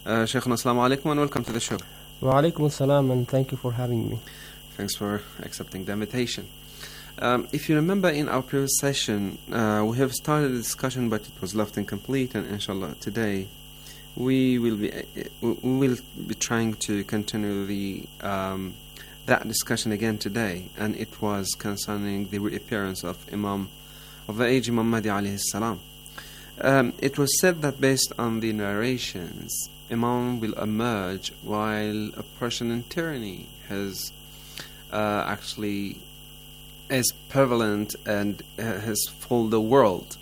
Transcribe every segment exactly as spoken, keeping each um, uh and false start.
Uh, Shaykhuna, assalamu alaikum and welcome to the show. Wa alaikum assalam, and thank you for having me. Thanks for accepting the invitation. Um, if you remember in our previous session, uh, we have started a discussion, but it was left incomplete, and inshallah today we will be uh, we will be trying to continue the um, that discussion again today, and it was concerning the reappearance of Imam of the age Imam Mahdi alayhi salam. Um, it was said that based on the narrations, Imam will emerge while oppression and tyranny has uh, actually is prevalent and uh, has filled the world.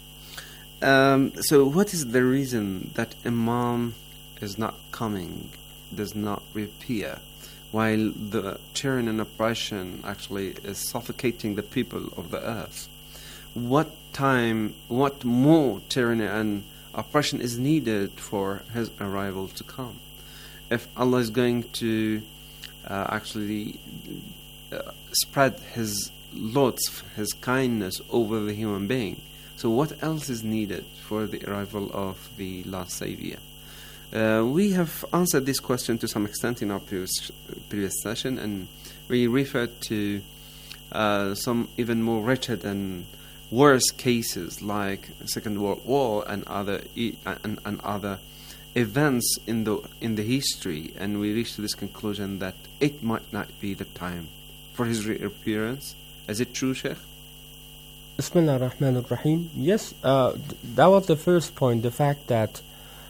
Um, so what is the reason that Imam is not coming, does not reappear, while the tyranny and oppression actually is suffocating the people of the earth? What time, what more tyranny and oppression is needed for his arrival to come? If Allah is going to uh, actually uh, spread his lots, his kindness over the human being, so what else is needed for the arrival of the last Savior? Uh, we have answered this question to some extent in our previous, previous session, and we referred to uh, some even more wretched and worse cases like Second World War and other e- and, and other events in the in the history, and we reached to this conclusion that it might not be the time for his reappearance. Is it true, Sheikh? Bismillah ar-Rahman ar-Rahim. Yes, uh, th- that was the first point, the fact that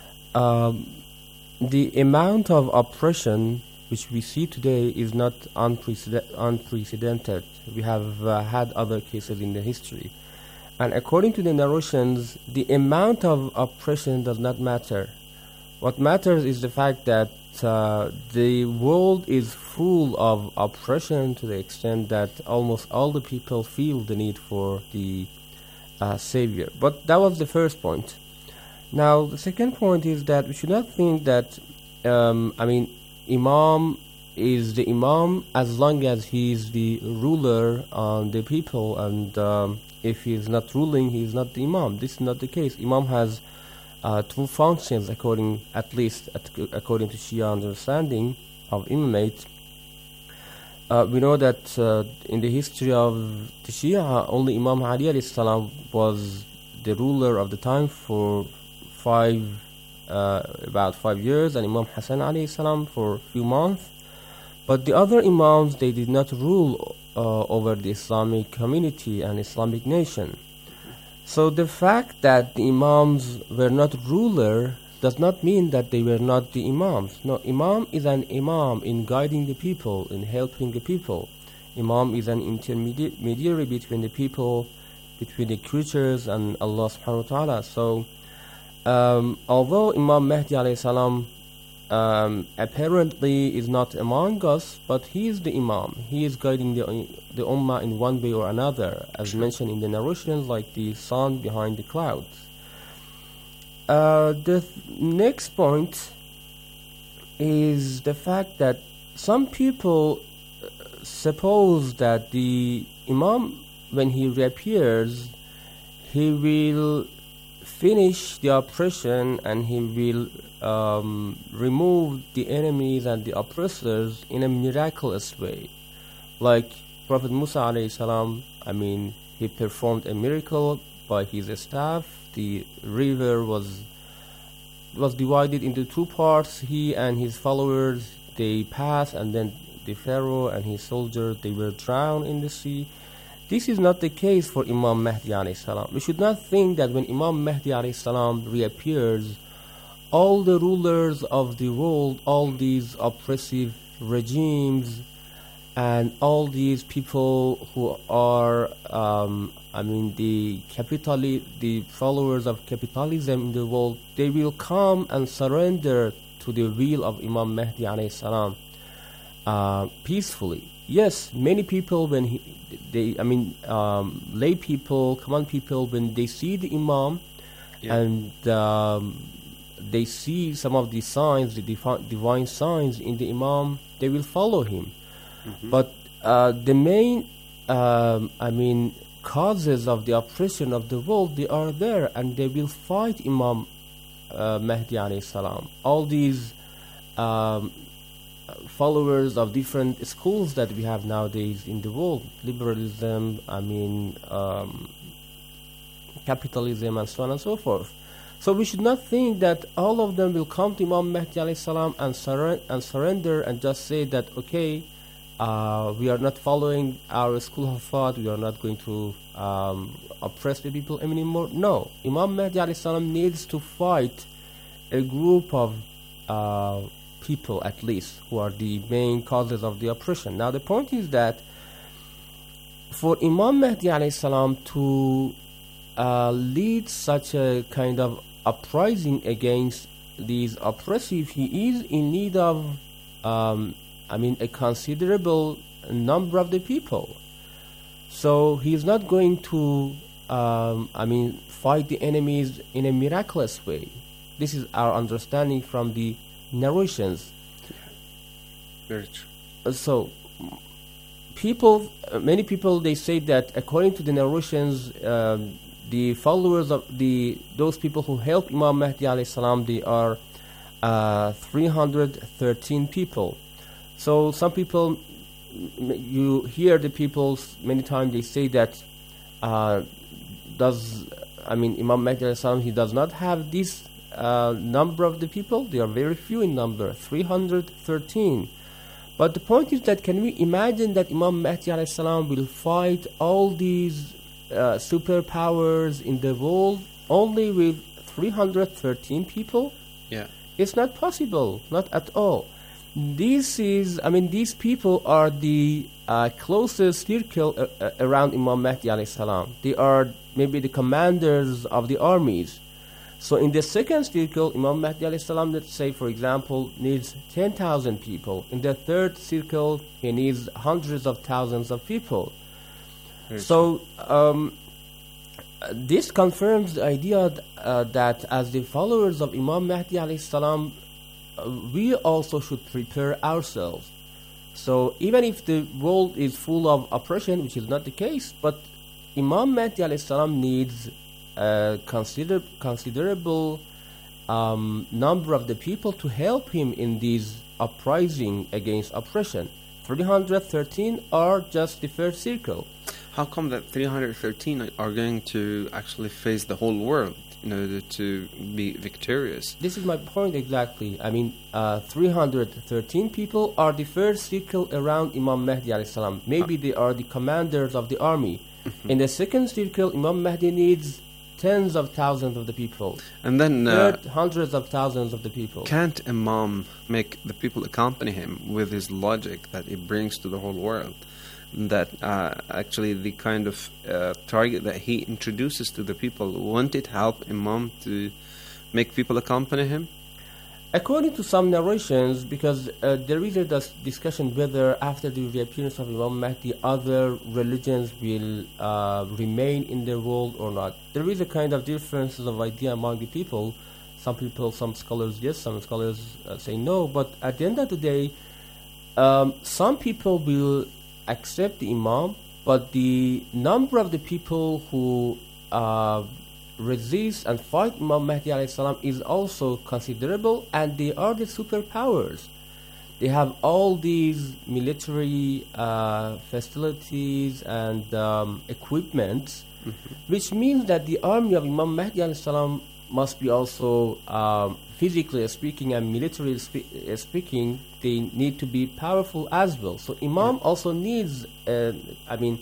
um, the amount of oppression which we see today is not unprecedent- unprecedented. We have uh, had other cases in the history. And according to the narrations, the amount of oppression does not matter. What matters is the fact that uh, the world is full of oppression to the extent that almost all the people feel the need for the uh, Savior. But that was the first point. Now, the second point is that we should not think that, um, I mean, Imam is the Imam as long as he is the ruler on the people, and um, if he is not ruling, he is not the Imam. This is not the case. Imam has uh, two functions, according, at least at, according to Shia understanding of imamate. Uh, we know that uh, in the history of the Shia, only Imam Ali alayhi salam was the ruler of the time for five, uh, about five years, and Imam Hassan alayhi salam for a few months. But the other Imams, they did not rule uh, over the Islamic community and Islamic nation. So the fact that the Imams were not ruler does not mean that they were not the Imams. No, Imam is an Imam in guiding the people, in helping the people. Imam is an intermediary between the people, between the creatures and Allah subhanahu wa ta'ala. So um, although Imam Mahdi alayhi salam Um, apparently is not among us, but he is the Imam. He is guiding the the Ummah in one way or another, as mentioned in the narrations, like the sun behind the clouds. Uh, the th- next point is the fact that some people suppose that the Imam, when he reappears, he will finish the oppression and he will um, remove the enemies and the oppressors in a miraculous way. Like Prophet Musa alayhi salam, I mean, he performed a miracle by his staff. The river was was divided into two parts. He and his followers, they passed, and then the Pharaoh and his soldiers, they were drowned in the sea. This is not the case for Imam Mahdi alayhi salam. We should not think that when Imam Mahdi alayhi salam reappears, all the rulers of the world, all these oppressive regimes, and all these people who are, um, I mean, the capitali- the followers of capitalism in the world, they will come and surrender to the will of Imam Mahdi alayhi salam uh, peacefully. Yes, many people, when he, they, I mean, um, lay people, common people, when they see the Imam, yeah. and um, they see some of the signs, the divi- divine signs in the Imam, they will follow him. Mm-hmm. But uh, the main, um, I mean, causes of the oppression of the world, they are there, and they will fight Imam uh, Mahdi alayhi salam. All these um, followers of different schools that we have nowadays in the world, liberalism, I mean, um, capitalism, and so on and so forth. So we should not think that all of them will come to Imam Mahdi alayhi salam and, surre and surrender and just say that, okay, uh, we are not following our school of thought, we are not going to um, oppress the people anymore. No, Imam Mahdi alayhi salam needs to fight a group of uh, people at least who are the main causes of the oppression. Now the point is that for Imam Mahdi alayhi salam to uh, lead such a kind of uprising against these oppressive, he is in need of um, I mean a considerable number of the people. So he is not going to um, I mean fight the enemies in a miraculous way. This is our understanding from the narrations. Yeah. Very true. So people, uh, many people, they say that according to the narrations, um, the followers of the those people who helped Imam Mahdi alayhi salam, they are uh, three hundred thirteen people. So some people, you hear the people many times they say that uh, does I mean Imam Mahdi alayhi salam, he does not have this uh, number of the people. They are very few in number, three hundred thirteen. But the point is that can we imagine that Imam Mahdi alayhi salam will fight all these uh, superpowers in the world only with three hundred thirteen people? Yeah. It's not possible, not at all. This is, I mean, these people are the uh, closest circle uh, uh, around Imam Mahdi alayhi salam. They are maybe the commanders of the armies. So in the second circle, Imam Mahdi alayhi salam, let's say, for example, needs ten thousand people. In the third circle, he needs hundreds of thousands of people. Very so um, this confirms the idea th uh, that as the followers of Imam Mahdi alayhi salam, uh, we also should prepare ourselves. So even if the world is full of oppression, which is not the case, but Imam Mahdi alayhi salam needs a consider considerable um, number of the people to help him in these uprising against oppression. three hundred thirteen are just the first circle. How come that three hundred thirteen are going to actually face the whole world in order to be victorious? This is my point exactly. I mean, uh, three hundred thirteen people are the first circle around Imam Mahdi alayhi salam. Maybe they are the commanders of the army. Mm-hmm. In the second circle, Imam Mahdi needs tens of thousands of the people. And then uh, Third, hundreds of thousands of the people. Can't Imam make the people accompany him with his logic that he brings to the whole world? That uh, actually the kind of uh, target that he introduces to the people, won't it help Imam to make people accompany him? According to some narrations, because uh, there is a dis discussion whether after the reappearance of Imam Mahdi other religions will uh, remain in the world or not. There is a kind of differences of idea among the people. Some people, some scholars yes, some scholars uh, say no. But at the end of the day, um, some people will accept the Imam, but the number of the people who uh, resist and fight Imam Mahdi alayhi salam is also considerable, and they are the superpowers. They have all these military uh, facilities and um, equipment, mm-hmm. which means that the army of Imam Mahdi alayhi salam must be also, um, physically speaking and militarily spe uh, speaking, they need to be powerful as well. So Imam yeah. also needs, uh, I mean,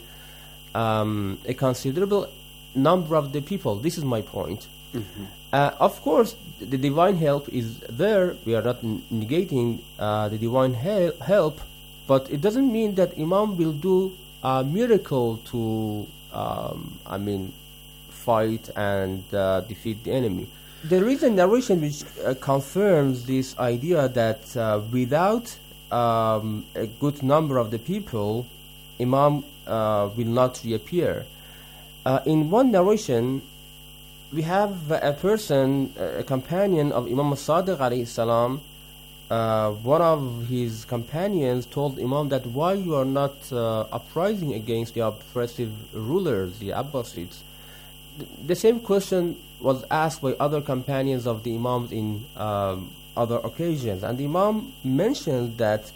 um, a considerable number of the people. This is my point. Mm-hmm. uh, of course, the divine help is there. We are not negating uh, the divine hel help, but it doesn't mean that Imam will do a miracle to, um, I mean, fight and uh, defeat the enemy. There is a narration which uh, confirms this idea that uh, without um, a good number of the people, Imam uh, will not reappear. Uh, in one narration, we have a person, a companion of Imam Sadiq alayhi salam. Uh, one of his companions told Imam that why you are not uh, uprising against the oppressive rulers, the Abbasids. The, the same question was asked by other companions of the Imams in um, other occasions. And the Imam mentioned that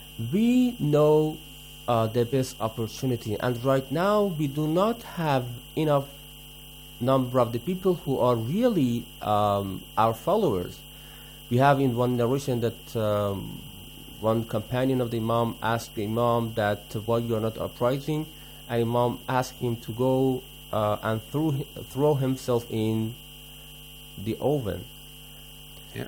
we know uh, the best opportunity, and right now we do not have enough number of the people who are really um, our followers. We have in one narration that um, one companion of the Imam asked the Imam that uh, why you are not uprising, and Imam asked him to go uh, and throw, throw himself in the oven. Yeah.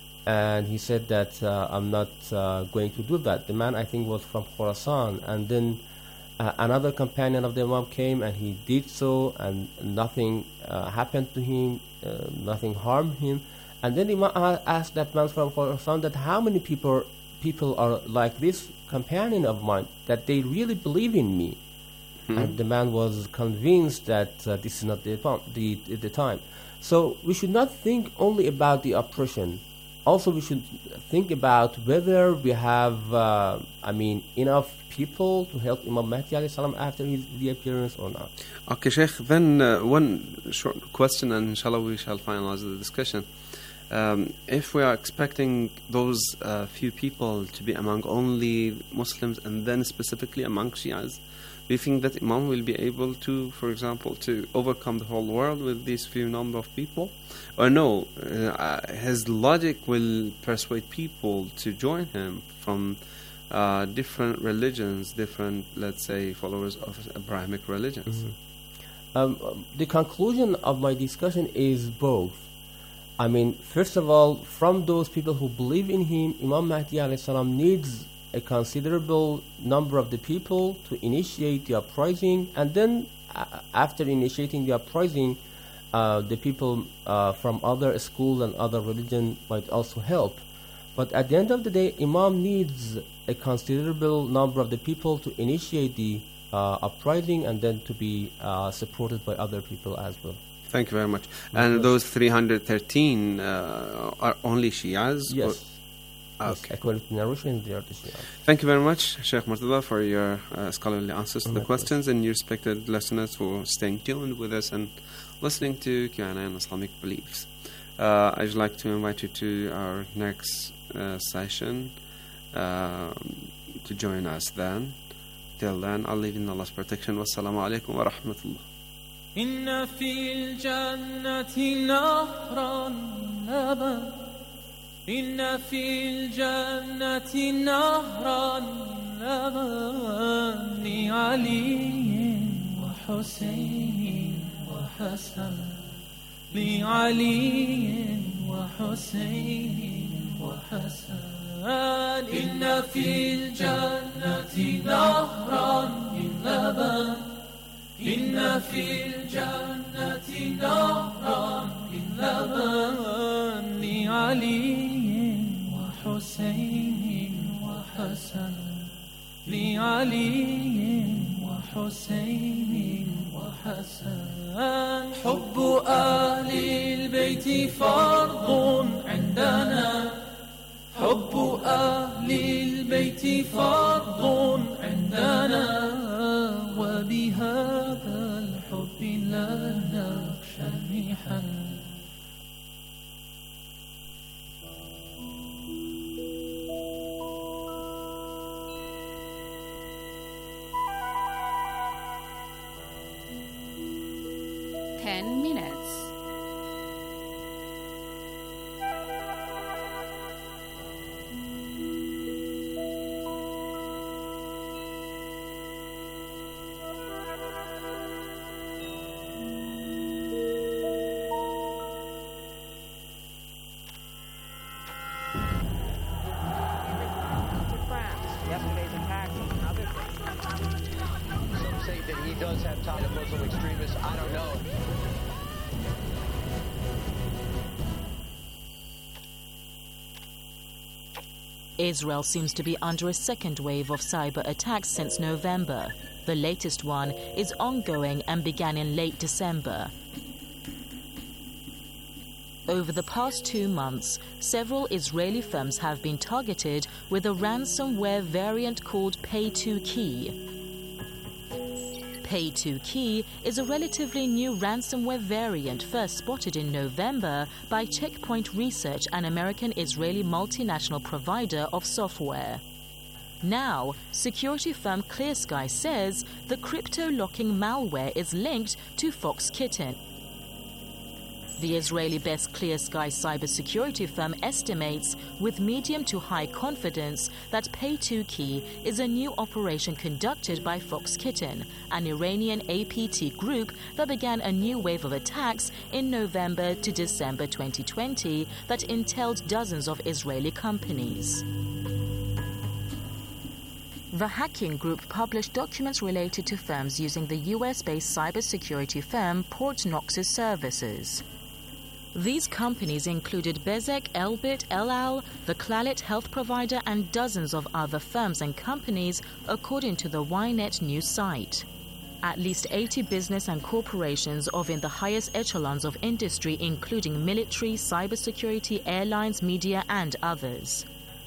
And he said that uh, I'm not uh, going to do that. The man, I think, was from Khorasan. And then uh, another companion of the Imam came and he did so, and nothing uh, happened to him, uh, nothing harmed him. And then the Imam asked that man from Khorasan that how many people people are like this companion of mine, that they really believe in me. Mm-hmm. And the man was convinced that uh, this is not the, the, the time. So we should not think only about the oppression. Also, we should think about whether we have, uh, I mean, enough people to help Imam Mahdi alayhi salam after his reappearance or not. Okay, Sheikh, then uh, one short question, and inshallah we shall finalize the discussion. Um, if we are expecting those uh, few people to be among only Muslims and then specifically among Shias, do you think that Imam will be able to, for example, to overcome the whole world with these few number of people? Or no, uh, his logic will persuade people to join him from uh, different religions, different, let's say, followers of Abrahamic religions? Mm-hmm. um, the conclusion of my discussion is both. I mean, first of all, from those people who believe in him, Imam Mahdi alayhi salam needs a considerable number of the people to initiate the uprising, and then uh, after initiating the uprising, uh, the people uh, from other schools and other religion might also help. But at the end of the day, Imam needs a considerable number of the people to initiate the uh, uprising, and then to be uh, supported by other people as well. Thank you very much. And yes. Those three hundred thirteen uh, are only Shias? Yes. Or? Yes, okay. according to the narration, they are the Shias. Thank you very much, Sheikh Murtada, for your uh, scholarly answers to the questions, and you respected listeners for staying tuned with us and listening to Q and A on Islamic beliefs. Uh, I'd like to invite you to our next uh, session uh, to join us then. Till then, I'll leave in Allah's protection. Wassalamu alaikum wa rahmatullah. إن في الجنة نهرا لبن إن في الجنة نهرا لبن لعلي وحسين وحسن لعلي وحسين وحسن إن في الجنة نهرا لبن إن في الجنة نهرا لبن لعلي وحسين وحسن لعلي وحسين وحسن حب أهل البيت فرض عندنا حب أهل البيت فرض عندنا وبهذا الحب لا نخشى المحن Ten minutes. Yesterday's attacks and other things. Some say that he does have ties to Muslim extremists. I don't know. Israel seems to be under a second wave of cyber attacks since November. The latest one is ongoing and began in late December. Over the past two months, several Israeli firms have been targeted with a ransomware variant called Pay two Key. Pay two Key is a relatively new ransomware variant first spotted in November by Checkpoint Research, an American-Israeli multinational provider of software. Now, security firm ClearSky says the crypto-locking malware is linked to Foxkitten. The Israeli-based ClearSky cybersecurity firm estimates, with medium to high confidence, that Pay two Key is a new operation conducted by Foxkitten, an Iranian A P T group that began a new wave of attacks in November to December twenty twenty that entailed dozens of Israeli companies. The hacking group published documents related to firms using the U S-based cybersecurity firm Portnox's services. These companies included Bezek, Elbit, El Al, the Clalit health provider, and dozens of other firms and companies, according to the Ynet news site. At least eighty business and corporations of in the highest echelons of industry, including military, cybersecurity, airlines, media, and others.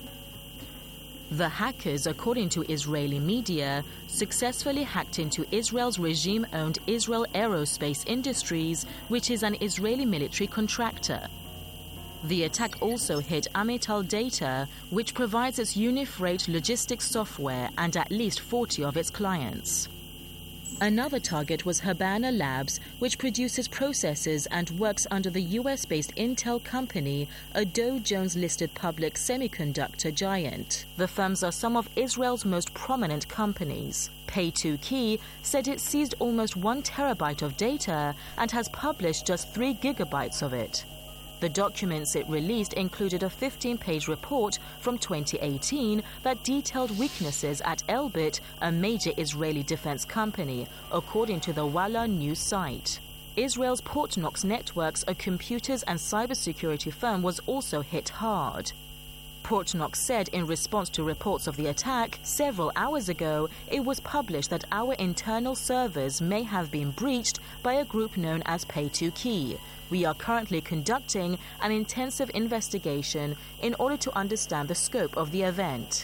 The hackers, according to Israeli media, successfully hacked into Israel's regime-owned Israel Aerospace Industries, which is an Israeli military contractor. The attack also hit Amital Data, which provides its Unifreight logistics software, and at least forty of its clients. Another target was Habana Labs, which produces processors and works under the U S-based Intel company, a Dow Jones-listed public semiconductor giant. The firms are some of Israel's most prominent companies. Pay two Key said it seized almost one terabyte of data and has published just three gigabytes of it. The documents it released included a fifteen-page report from twenty eighteen that detailed weaknesses at Elbit, a major Israeli defense company, according to the Walla news site. Israel's Portnox Networks, a computers and cybersecurity firm, was also hit hard. Portnox said in response to reports of the attack several hours ago, it was published that our internal servers may have been breached by a group known as Pay two Key. We are currently conducting an intensive investigation in order to understand the scope of the event.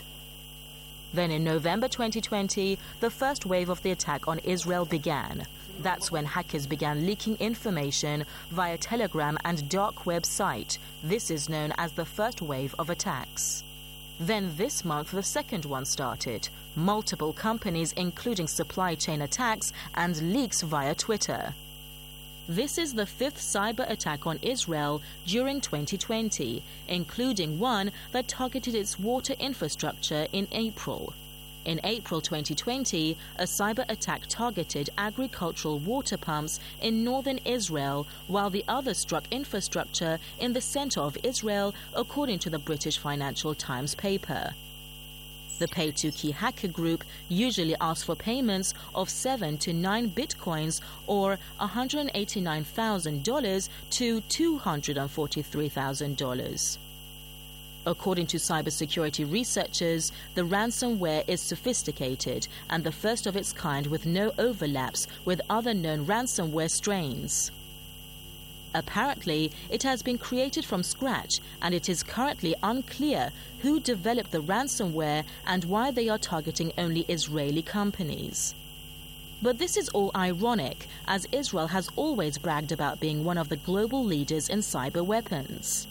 Then in November twenty twenty, the first wave of the attack on Israel began. That's when hackers began leaking information via Telegram and dark web site. This is known as the first wave of attacks. Then this month, the second one started. Multiple companies, including supply chain attacks and leaks via Twitter. This is the fifth cyber attack on Israel during twenty twenty, including one that targeted its water infrastructure in April. In April twenty twenty, a cyber attack targeted agricultural water pumps in northern Israel, while the other struck infrastructure in the center of Israel, according to the British Financial Times paper. The Pay two Key hacker group usually asks for payments of seven to nine bitcoins or one hundred eighty-nine thousand dollars to two hundred forty-three thousand dollars. According to cybersecurity researchers, the ransomware is sophisticated and the first of its kind with no overlaps with other known ransomware strains. Apparently, it has been created from scratch, and it is currently unclear who developed the ransomware and why they are targeting only Israeli companies. But this is all ironic, as Israel has always bragged about being one of the global leaders in cyber weapons.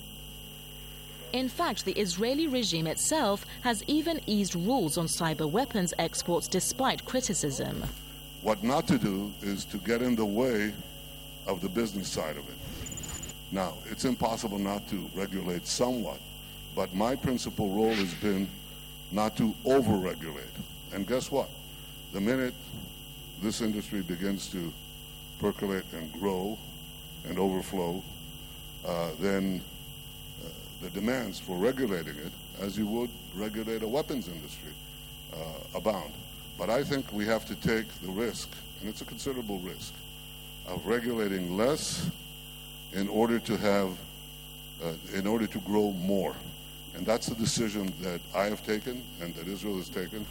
In fact, the Israeli regime itself has even eased rules on cyber weapons exports despite criticism. What not to do is to get in the way of the business side of it. Now, it's impossible not to regulate somewhat, but my principal role has been not to over-regulate. And guess what? The minute this industry begins to percolate and grow and overflow, uh, then uh, the demands for regulating it, as you would regulate a weapons industry, uh, abound. But I think we have to take the risk, and it's a considerable risk, of regulating less in order to have, uh, in order to grow more. And that's the decision that I have taken and that Israel has taken.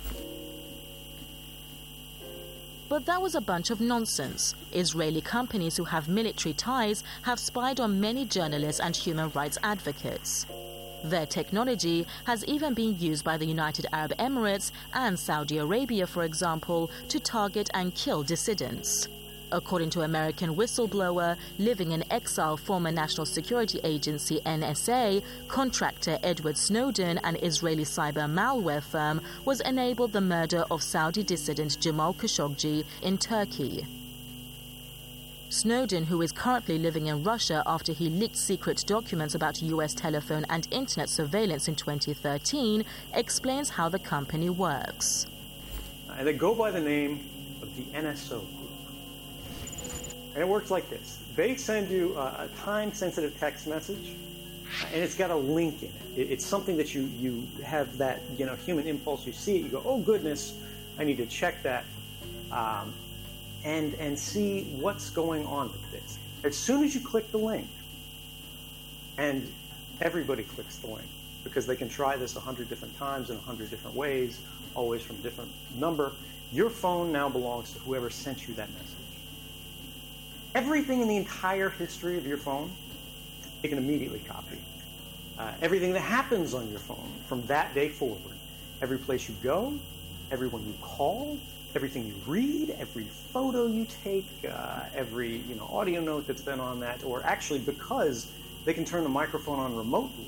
But that was a bunch of nonsense. Israeli companies who have military ties have spied on many journalists and human rights advocates. Their technology has even been used by the United Arab Emirates and Saudi Arabia, for example, to target and kill dissidents. According to American whistleblower, living in exile former National Security Agency N S A contractor Edward Snowden, an Israeli cyber malware firm, was enabled the murder of Saudi dissident Jamal Khashoggi in Turkey. Snowden, who is currently living in Russia after he leaked secret documents about U S telephone and internet surveillance in twenty thirteen, explains how the company works. And they go by the name of the N S O Group. And it works like this. They send you a, a time-sensitive text message, and it's got a link in it. it. It's something that you, you have that, you know, human impulse. You see it, you go, oh, goodness, I need to check that. Um, and and see what's going on with this. As soon as you click the link, and everybody clicks the link, because they can try this a hundred different times in a hundred different ways, always from a different number, your phone now belongs to whoever sent you that message. Everything in the entire history of your phone, they can immediately copy. Uh, everything that happens on your phone from that day forward, every place you go, everyone you call, everything you read, every photo you take, uh, every you know audio note that's been on that, or actually because they can turn the microphone on remotely.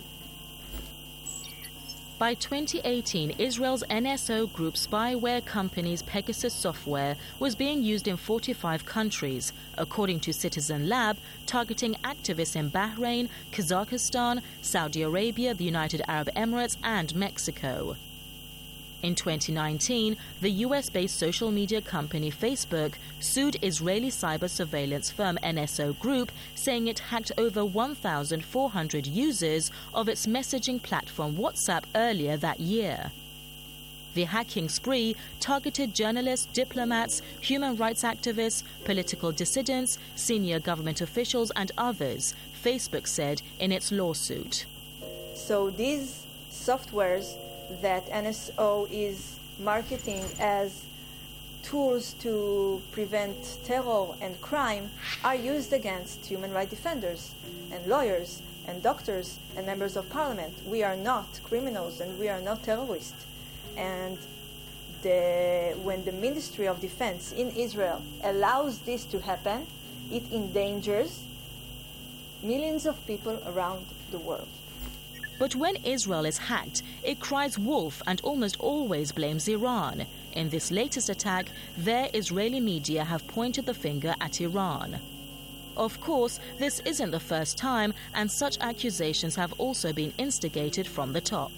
By twenty eighteen, Israel's N S O Group spyware company's Pegasus software was being used in forty-five countries, according to Citizen Lab, targeting activists in Bahrain, Kazakhstan, Saudi Arabia, the United Arab Emirates, and Mexico. In twenty nineteen, the U S-based social media company Facebook sued Israeli cyber surveillance firm N S O Group, saying it hacked over one thousand four hundred users of its messaging platform WhatsApp earlier that year. The hacking spree targeted journalists, diplomats, human rights activists, political dissidents, senior government officials, and others, Facebook said in its lawsuit. So these softwares that N S O is marketing as tools to prevent terror and crime are used against human rights defenders and lawyers and doctors and members of parliament. We are not criminals and we are not terrorists. And the, when the Ministry of Defense in Israel allows this to happen, it endangers millions of people around the world. But when Israel is hacked, it cries wolf and almost always blames Iran. In this latest attack, their Israeli media have pointed the finger at Iran. Of course, this isn't the first time, and such accusations have also been instigated from the top.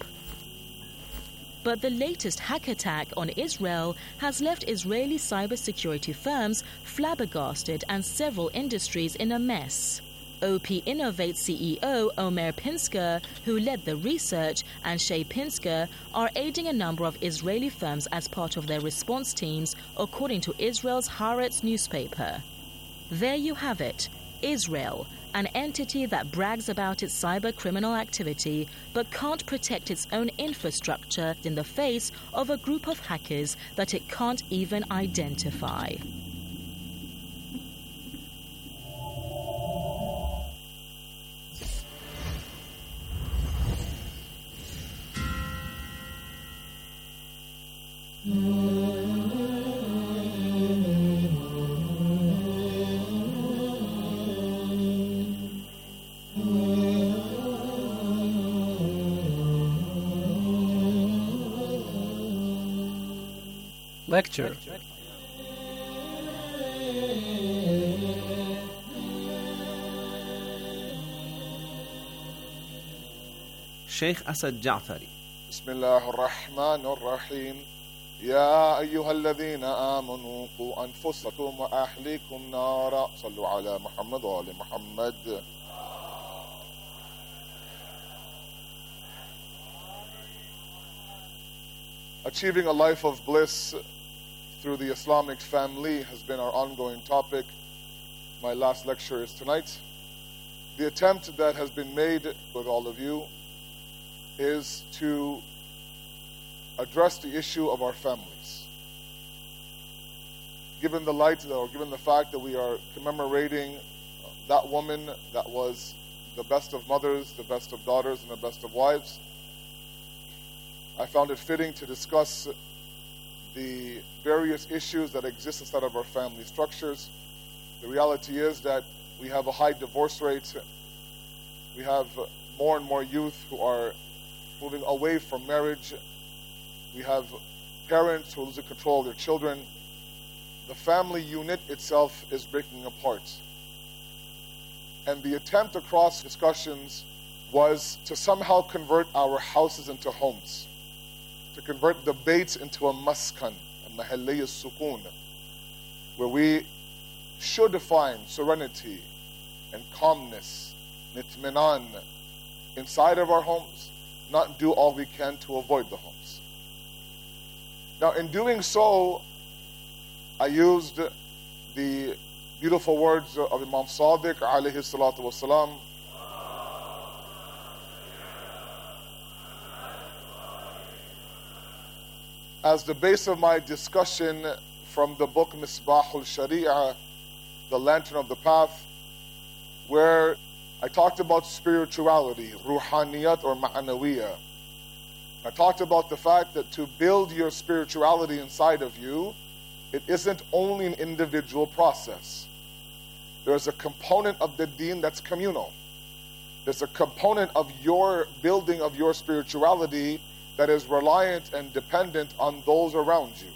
But the latest hack attack on Israel has left Israeli cybersecurity firms flabbergasted and several industries in a mess. O P Innovate C E O Omer Pinsker, who led the research, and Shay Pinsker are aiding a number of Israeli firms as part of their response teams, according to Israel's Haaretz newspaper. There you have it, Israel, an entity that brags about its cyber criminal activity but can't protect its own infrastructure in the face of a group of hackers that it can't even identify. Lecture. Sheikh Asad Ja'fari. بسم الله الرحمن الرحيم يا أيها الذين آمنوا قوا أنفسكم وأهليكم نارا صلوا على محمد وآل محمد. Achieving a life of bliss through the Islamic family has been our ongoing topic. My last lecture is tonight. The attempt that has been made with all of you is to address the issue of our families. Given the light, or given the fact that we are commemorating that woman that was the best of mothers, the best of daughters, and the best of wives, I found it fitting to discuss the various issues that exist inside of our family structures. The reality is that we have a high divorce rate. We have more and more youth who are moving away from marriage. We have parents who are losing control of their children. The family unit itself is breaking apart. And the attempt across discussions was to somehow convert our houses into homes, to convert the bayt into a maskan, a mahallay al-sukun, where we should find serenity and calmness, nitminan, inside of our homes, not do all we can to avoid the homes. Now, in doing so, I used the beautiful words of Imam Sadiq, alayhi salatu wasalam, as the base of my discussion from the book Misbahul Sharia, The Lantern of the Path, where I talked about spirituality, ruhaniyat or ma'anawiyah. I talked about the fact that to build your spirituality inside of you, it isn't only an individual process. There's a component of the deen that's communal. There's a component of your building of your spirituality that is reliant and dependent on those around you.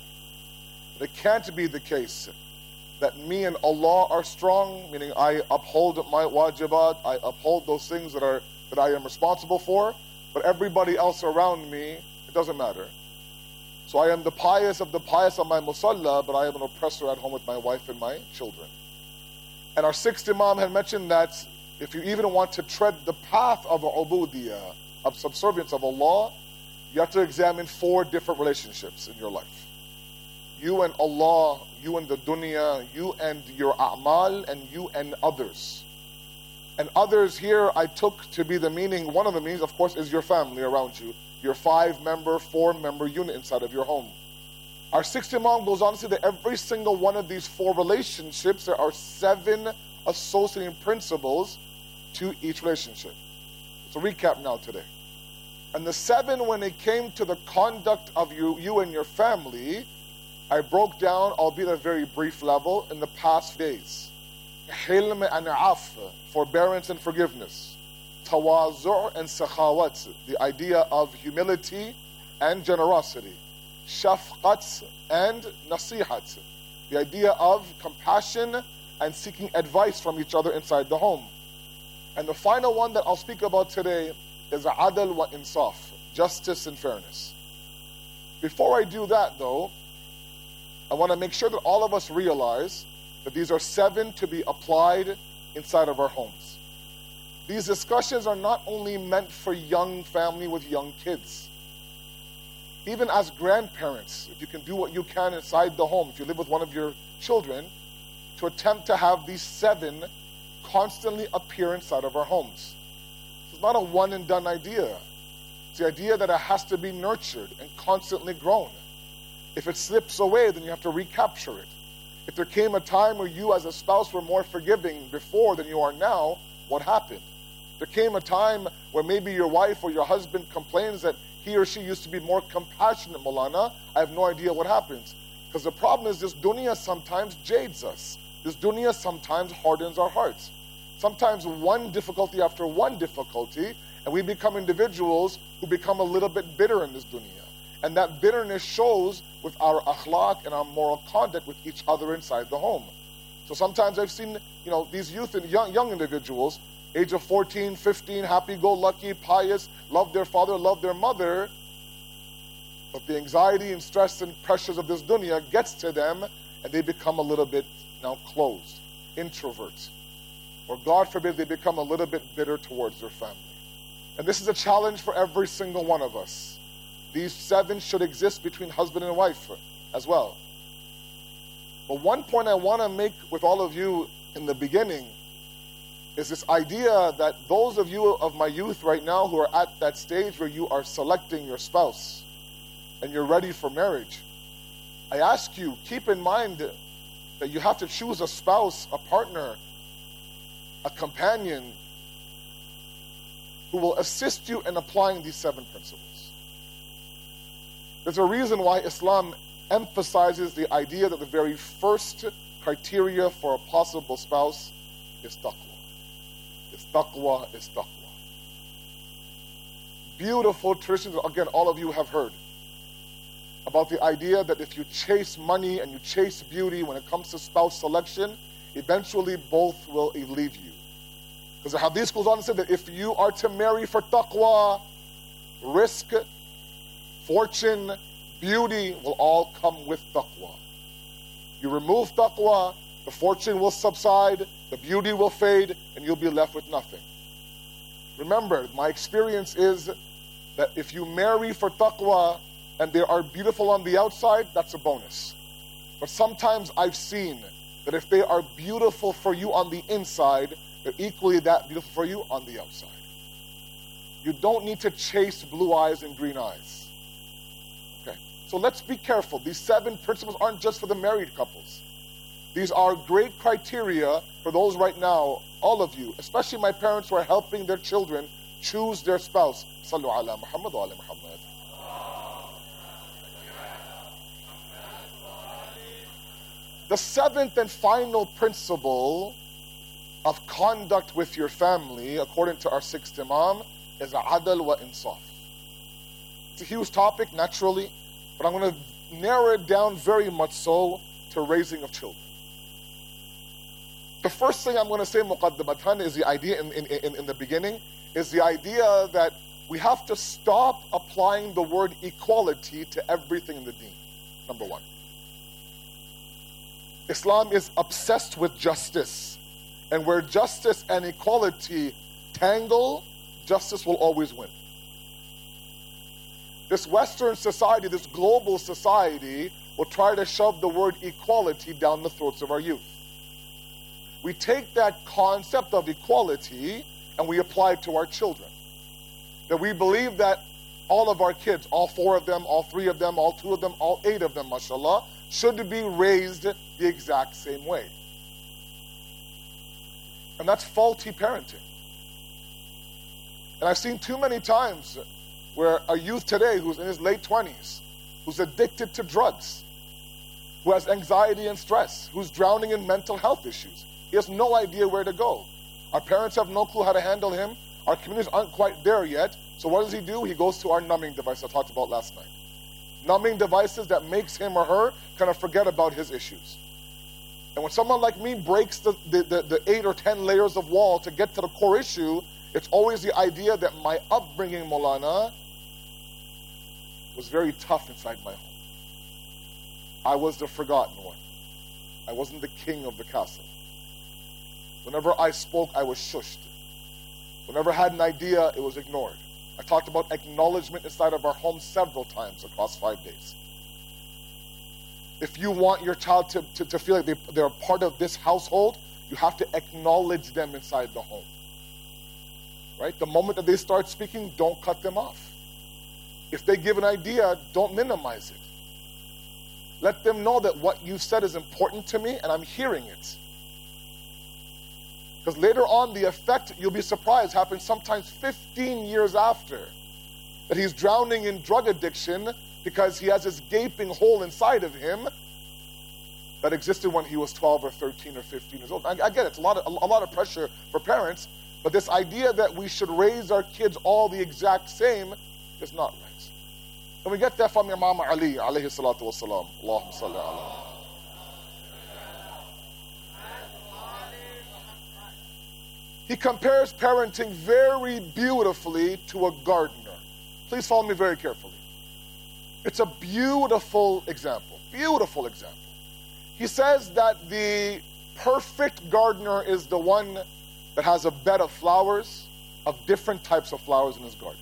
It can't be the case that me and Allah are strong, meaning I uphold my wajibat, I uphold those things that are that I am responsible for, but everybody else around me, it doesn't matter. So I am the pious of the pious on my musalla, but I am an oppressor at home with my wife and my children. And our sixth Imam had mentioned that if you even want to tread the path of ubudiyah, of subservience of Allah, you have to examine four different relationships in your life. You and Allah, you and the dunya, you and your a'mal, and you and others. And others here I took to be the meaning, one of the meanings, of course, is your family around you. Your five-member, four-member unit inside of your home. Our sixth Imam goes on to say that every single one of these four relationships, there are seven associating principles to each relationship. So recap now today. And the seven, when it came to the conduct of you, you and your family, I broke down, albeit at a very brief level, in the past days. Hilm and af, forbearance and forgiveness. Tawazu' and sakhawat, the idea of humility and generosity. Shafqat and nasihat, the idea of compassion and seeking advice from each other inside the home. And the final one that I'll speak about today is adl wa insaf, justice and fairness. Before I do that though, I want to make sure that all of us realize that these are seven to be applied inside of our homes. These discussions are not only meant for young family with young kids. Even as grandparents, if you can do what you can inside the home, if you live with one of your children, to attempt to have these seven constantly appear inside of our homes. It's not a one and done idea. It's the idea that it has to be nurtured and constantly grown. If it slips away, then you have to recapture it. If there came a time where you as a spouse were more forgiving before than you are now, what happened? There came a time where maybe your wife or your husband complains that he or she used to be more compassionate, Maulana. I have no idea what happens. Because the problem is this dunya sometimes jades us. This dunya sometimes hardens our hearts. Sometimes one difficulty after one difficulty, and we become individuals who become a little bit bitter in this dunya. And that bitterness shows with our akhlaq and our moral conduct with each other inside the home. So sometimes I've seen, you know, these youth and young, young individuals, age of fourteen, fifteen, happy-go-lucky, pious, love their father, love their mother, but the anxiety and stress and pressures of this dunya gets to them, and they become a little bit now closed, introverts. Or God forbid, they become a little bit bitter towards their family. And this is a challenge for every single one of us. These seven should exist between husband and wife as well. But one point I want to make with all of you in the beginning is this idea that those of you of my youth right now who are at that stage where you are selecting your spouse and you're ready for marriage, I ask you, keep in mind that you have to choose a spouse, a partner, a companion who will assist you in applying these seven principles. There's a reason why Islam emphasizes the idea that the very first criteria for a possible spouse is taqwa. Is taqwa, is taqwa. Beautiful traditions, again, all of you have heard about the idea that if you chase money and you chase beauty when it comes to spouse selection, eventually both will leave you. Because the hadith goes on to say that if you are to marry for taqwa, risk, fortune, beauty will all come with taqwa. You remove taqwa, the fortune will subside, the beauty will fade, and you'll be left with nothing. Remember, my experience is that if you marry for taqwa and they are beautiful on the outside, that's a bonus. But sometimes I've seen that if they are beautiful for you on the inside, they're equally that beautiful for you on the outside. You don't need to chase blue eyes and green eyes. Okay, so let's be careful. These seven principles aren't just for the married couples. These are great criteria for those right now, all of you, especially my parents who are helping their children choose their spouse. Sallu ala Muhammad wa ala Muhammad. The seventh and final principle of conduct with your family, according to our sixth Imam, is adal wa insaf. It's a huge topic, naturally, but I'm going to narrow it down very much so to raising of children. The first thing I'm going to say, muqaddamatan, is the idea in, in, in, in the beginning, is the idea that we have to stop applying the word equality to everything in the deen. Number one. Islam is obsessed with justice. And where justice and equality tangle, justice will always win. This Western society, this global society, will try to shove the word equality down the throats of our youth. We take that concept of equality and we apply it to our children. That we believe that all of our kids, all four of them, all three of them, all two of them, all eight of them, mashallah, should be raised the exact same way. And that's faulty parenting. And I've seen too many times where a youth today who's in his late twenties, who's addicted to drugs, who has anxiety and stress, who's drowning in mental health issues, he has no idea where to go. Our parents have no clue how to handle him. Our communities aren't quite there yet. So what does he do? He goes to our numbing device I talked about last night. Numbing devices that makes him or her kind of forget about his issues. And when someone like me breaks the, the, the, the eight or ten layers of wall to get to the core issue, it's always the idea that my upbringing, Maulana, was very tough inside my home. I was the forgotten one. I wasn't the king of the castle. Whenever I spoke, I was shushed. Whenever I had an idea, it was ignored. I talked about acknowledgement inside of our home several times across five days. If you want your child to, to, to feel like they, they're a part of this household, you have to acknowledge them inside the home. Right? The moment that they start speaking, don't cut them off. If they give an idea, don't minimize it. Let them know that what you've said is important to me and I'm hearing it. Because later on, the effect, you'll be surprised, happens sometimes fifteen years after. That he's drowning in drug addiction because he has this gaping hole inside of him that existed when he was twelve or thirteen or fifteen years old. I, I get it, it's a lot, of, a lot of pressure for parents, but this idea that we should raise our kids all the exact same is not right. And we get that from Imam Ali, alayhi salatu wasalam. Allahumma salli ala. He compares parenting very beautifully to a gardener. Please follow me very carefully. It's a beautiful example, beautiful example. He says that the perfect gardener is the one that has a bed of flowers, of different types of flowers in his garden.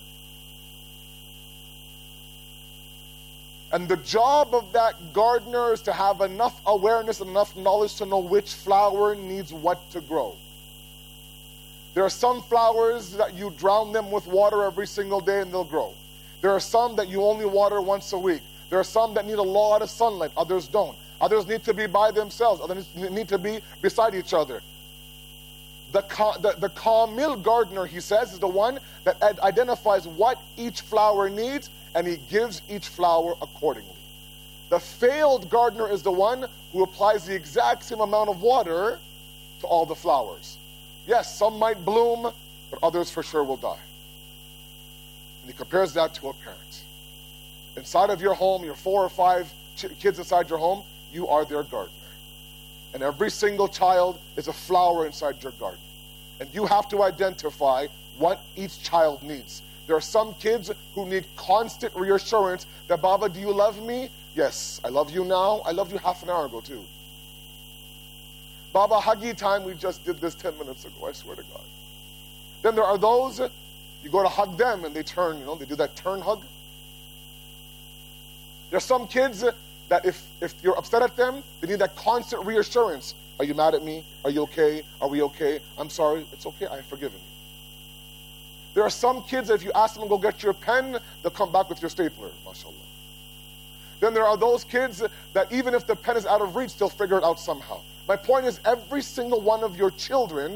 And the job of that gardener is to have enough awareness and enough knowledge to know which flower needs what to grow. There are some flowers that you drown them with water every single day and they'll grow. There are some that you only water once a week. There are some that need a lot of sunlight, others don't. Others need to be by themselves, others need to be beside each other. The, the, the Kamil gardener, he says, is the one that ad- identifies what each flower needs, and he gives each flower accordingly. The failed gardener is the one who applies the exact same amount of water to all the flowers. Yes, some might bloom, but others for sure will die. And he compares that to a parent. Inside of your home, your four or five ch- kids inside your home, you are their gardener. And every single child is a flower inside your garden. And you have to identify what each child needs. There are some kids who need constant reassurance that, Baba, do you love me? Yes, I love you now. I loved you half an hour ago too. Baba, huggy time, we just did this ten minutes ago, I swear to God. Then there are those, you go to hug them and they turn, you know, they do that turn hug. There are some kids that if, if you're upset at them, they need that constant reassurance. Are you mad at me? Are you okay? Are we okay? I'm sorry. It's okay. I have forgiven you. There are some kids that if you ask them to go get your pen, they'll come back with your stapler, mashallah. Then there are those kids that even if the pen is out of reach, they'll figure it out somehow. My point is, every single one of your children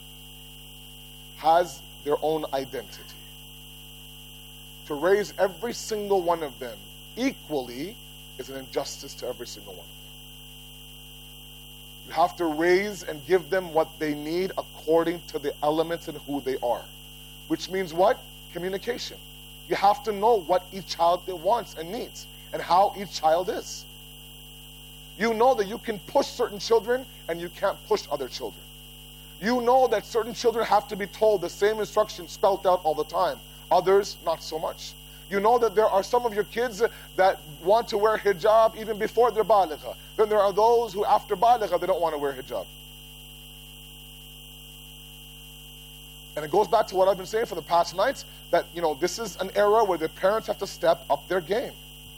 has their own identity. To raise every single one of them equally is an injustice to every single one of them. You have to raise and give them what they need according to the elements and who they are. Which means what? Communication. You have to know what each child wants and needs and how each child is. You know that you can push certain children and you can't push other children. You know that certain children have to be told the same instruction spelled out all the time. Others, not so much. You know that there are some of your kids that want to wear hijab even before they're baligha. Then there are those who after baligha, they don't want to wear hijab. And it goes back to what I've been saying for the past nights, that, you know, this is an era where the parents have to step up their game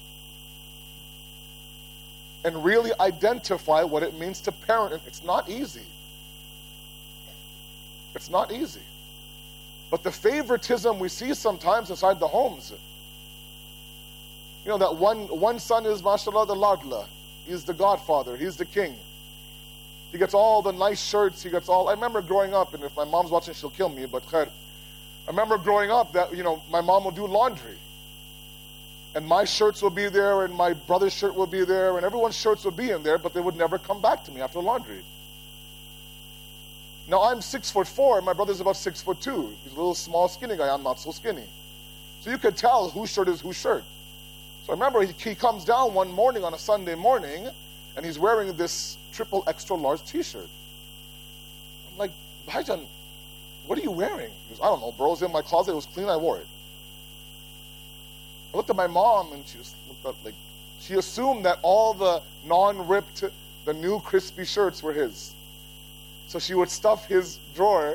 and really identify what it means to parent. And it's not easy. It's not easy. But the favoritism we see sometimes inside the homes, you know, that one, one son is, mashallah, the ladla. He's the godfather. He's the king. He gets all the nice shirts. He gets all... I remember growing up, and if my mom's watching, she'll kill me, but khair. I remember growing up that, you know, my mom will do laundry. And my shirts will be there, and my brother's shirt will be there, and everyone's shirts will be in there, but they would never come back to me after laundry. Now, I'm six foot four, and my brother's about six foot two. He's a little small, skinny guy. I'm not so skinny. So you could tell whose shirt is whose shirt. So I remember he, he comes down one morning on a Sunday morning, and he's wearing this triple extra large t-shirt. I'm like, Bhaijan, what are you wearing? He goes, I don't know, bro. It was in my closet. It was clean. I wore it. I looked at my mom, and she just looked up like, she assumed that all the non-ripped, the new crispy shirts were his. So she would stuff his drawer.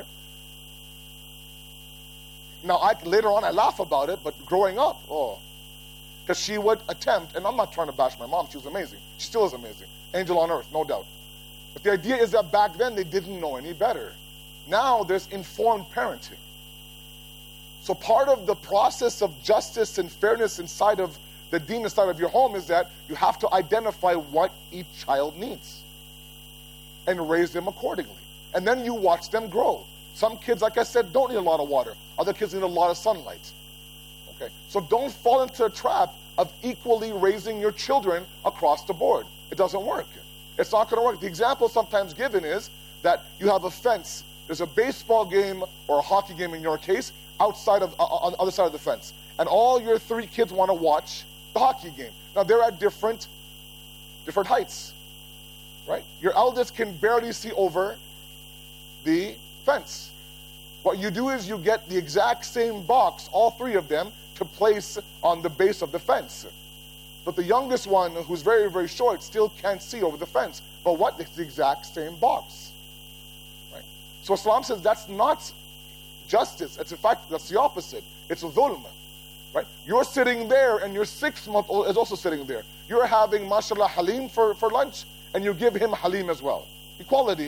Now, I, later on, I laugh about it, but growing up, oh, because she would attempt, and I'm not trying to bash my mom. She was amazing. She still is amazing. Angel on earth, no doubt. But the idea is that back then, they didn't know any better. Now, there's informed parenting. So part of the process of justice and fairness inside of the deen, inside of your home, is that you have to identify what each child needs and raise them accordingly. And then you watch them grow. Some kids, like I said, don't need a lot of water. Other kids need a lot of sunlight. Okay? So don't fall into a trap of equally raising your children across the board. It doesn't work. It's not going to work. The example sometimes given is that you have a fence. There's a baseball game or a hockey game in your case outside of, uh, on the other side of the fence. And all your three kids want to watch the hockey game. Now, they're at different, different heights. Right? Your eldest can barely see over the fence. What you do is you get the exact same box, all three of them, to place on the base of the fence. But the youngest one, who's very, very short, still can't see over the fence. But what? It's the exact same box. Right? So Islam says that's not justice. It's in fact, that's the opposite. It's dhulm. Right? You're sitting there, and your six-month-old is also sitting there. You're having, mashallah, halim for, for lunch, and you give him halim as well. Equality.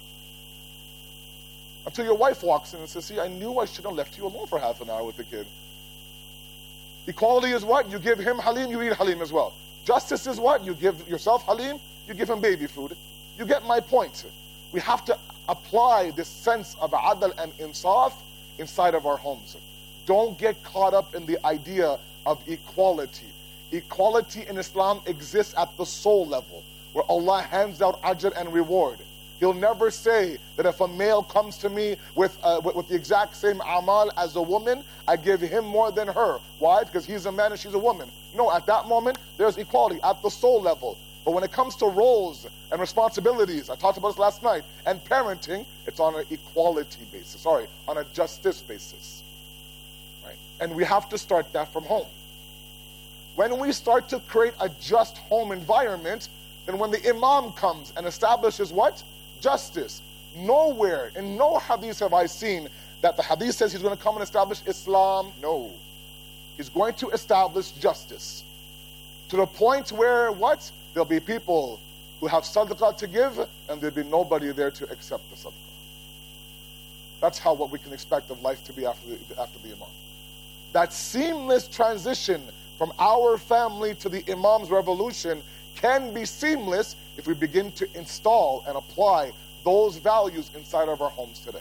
Until your wife walks in and says, see, I knew I shouldn't have left you alone for half an hour with the kid. Equality is what? You give him halim, you eat halim as well. Justice is what? You give yourself halim, you give him baby food. You get my point. We have to apply this sense of adl and insaf inside of our homes. Don't get caught up in the idea of equality. Equality in Islam exists at the soul level, where Allah hands out ajr and reward. He'll never say that if a male comes to me with, uh, with, with the exact same amal as a woman, I give him more than her. Why? Because he's a man and she's a woman. No, at that moment, there's equality at the soul level. But when it comes to roles and responsibilities, I talked about this last night, and parenting, it's on an equality basis, sorry, on a justice basis. Right? And we have to start that from home. When we start to create a just home environment, then when the imam comes and establishes what? Justice. Nowhere, in no hadith have I seen that the hadith says he's going to come and establish Islam. No. He's going to establish justice. To the point where what? There'll be people who have sadaqah to give, and there'll be nobody there to accept the sadaqah. That's how what we can expect of life to be after the, after the imam. That seamless transition from our family to the imam's revolution can be seamless if we begin to install and apply those values inside of our homes today.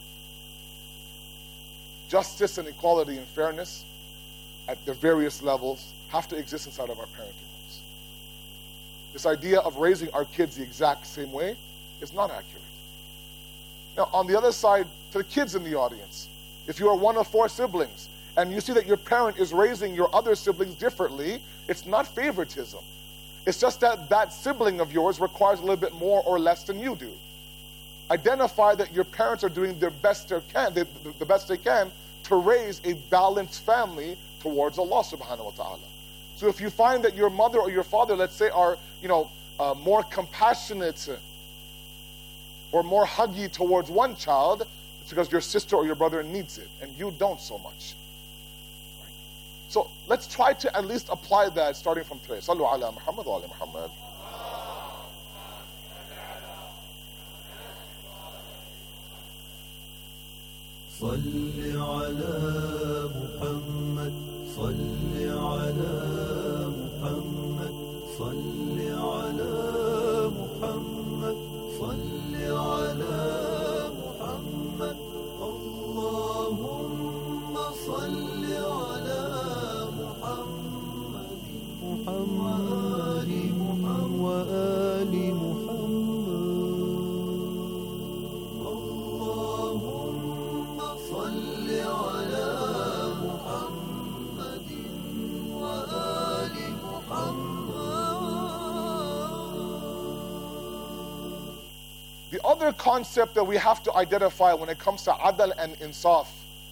Justice and equality and fairness at the various levels have to exist inside of our parenting homes. This idea of raising our kids the exact same way is not accurate. Now, on the other side, to the kids in the audience, if you are one of four siblings and you see that your parent is raising your other siblings differently, it's not favoritism. It's just that that sibling of yours requires a little bit more or less than you do. Identify that your parents are doing their best they can, the, the best they can to raise a balanced family towards Allah subhanahu wa ta'ala. So if you find that your mother or your father, let's say, are, you know, uh, more compassionate or more huggy towards one child, it's because your sister or your brother needs it and you don't so much. So let's try to at least apply that starting from today. Sallu ala Muhammad wa ala Muhammad. صل على محمد صل على محمد صل على محمد صل على محمد اللهم صل على محمد محمد وآل محمد اللهم صل على محمد وآل محمد. The other concept that we have to identify when it comes to adl and insaf,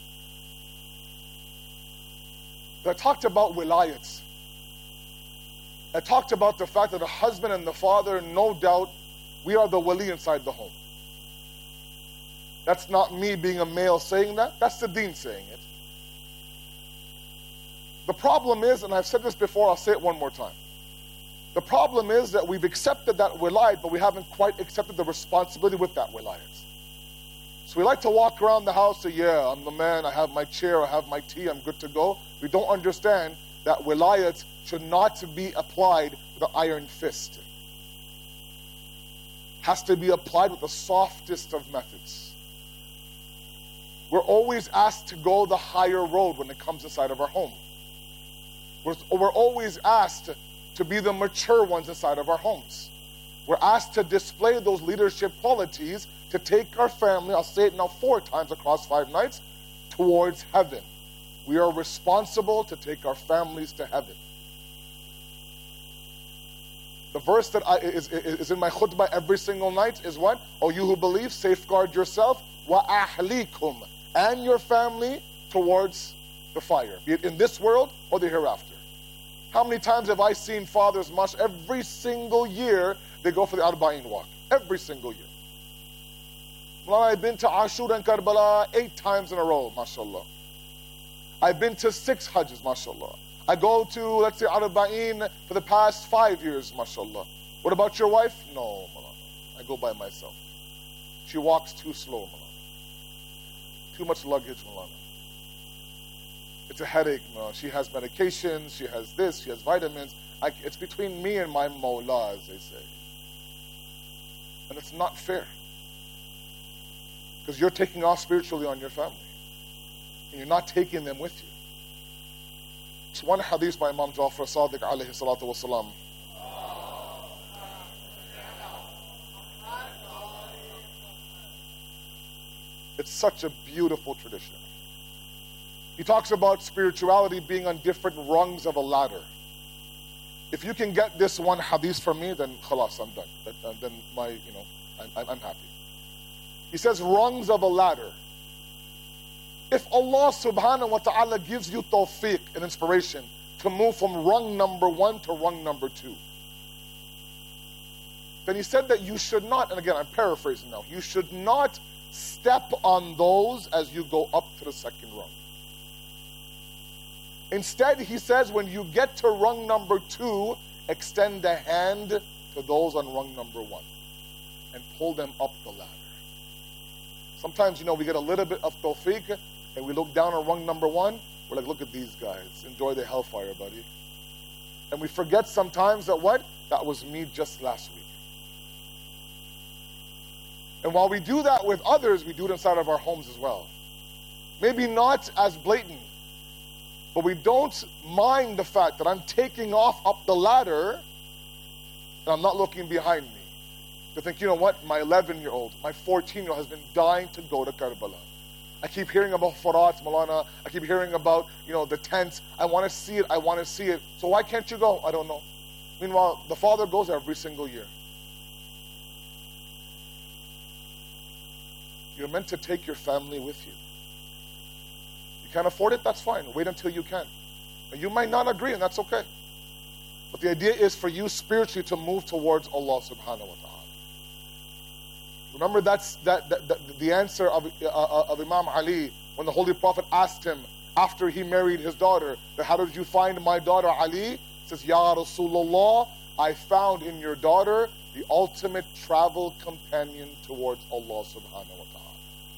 I talked about wilayats. I talked about the fact that the husband and the father, no doubt, we are the wali inside the home. That's not me being a male saying that. That's the deen saying it. The problem is, and I've said this before, I'll say it one more time. The problem is that we've accepted that wilayat, but we haven't quite accepted the responsibility with that wilayat. So we like to walk around the house and say, yeah, I'm the man, I have my chair, I have my tea, I'm good to go. We don't understand that wilayat should not be applied with an iron fist. Has to be applied with the softest of methods. We're always asked to go the higher road when it comes inside of our home. We're, we're always asked to be the mature ones inside of our homes. We're asked to display those leadership qualities to take our family, I'll say it now four times across five nights, towards heaven. We are responsible to take our families to heaven. The verse that I, is, is in my khutbah every single night is what? Oh, you who believe, safeguard yourself, wa ahlikum, and your family towards the fire, be it in this world or the hereafter. How many times have I seen fathers, mash, every single year they go for the Arba'in walk? Every single year. I've been to Ashura and Karbala eight times in a row, mashallah. I've been to six hajjs, mashallah. I go to, let's say, Arba'in for the past five years, mashallah. What about your wife? No, Malana. I go by myself. She walks too slow, Malana. Too much luggage, Malana. It's a headache, Malana. She has medications, she has this, she has vitamins. I, it's between me and my Mawla, as they say. And it's not fair. Because you're taking off spiritually on your family. And you're not taking them with you. It's one hadith by Imam Jafar Sadiq alayhi salatu wasalam. It's such a beautiful tradition. He talks about spirituality being on different rungs of a ladder. If you can get this one hadith from me, then khalas, I'm done. Then, then my, you know, I'm, I'm happy. He says rungs of a ladder. If Allah subhanahu wa ta'ala gives you tawfiq and inspiration to move from rung number one to rung number two, then he said that you should not, and again I'm paraphrasing now, you should not step on those as you go up to the second rung. Instead, he says, when you get to rung number two, extend a hand to those on rung number one and pull them up the ladder. Sometimes, you know, we get a little bit of tawfiq and we look down on rung number one, we're like, look at these guys, enjoy the hellfire, buddy. And we forget sometimes that what? That was me just last week. And while we do that with others, we do it inside of our homes as well. Maybe not as blatant, but we don't mind the fact that I'm taking off up the ladder and I'm not looking behind me. To think, you know what, my eleven-year-old, my fourteen-year-old has been dying to go to Karbala. I keep hearing about Farat, Malana. I keep hearing about, you know, the tents. I want to see it. I want to see it. So why can't you go? I don't know. Meanwhile, the father goes every single year. You're meant to take your family with you. You can't afford it? That's fine. Wait until you can. And you might not agree, and that's okay. But the idea is for you spiritually to move towards Allah subhanahu wa ta'ala. Remember, that's that, that, that the answer of, uh, of Imam Ali when the Holy Prophet asked him after he married his daughter, that, how did you find my daughter Ali? He says, Ya Rasulullah, I found in your daughter the ultimate travel companion towards Allah subhanahu wa ta'ala.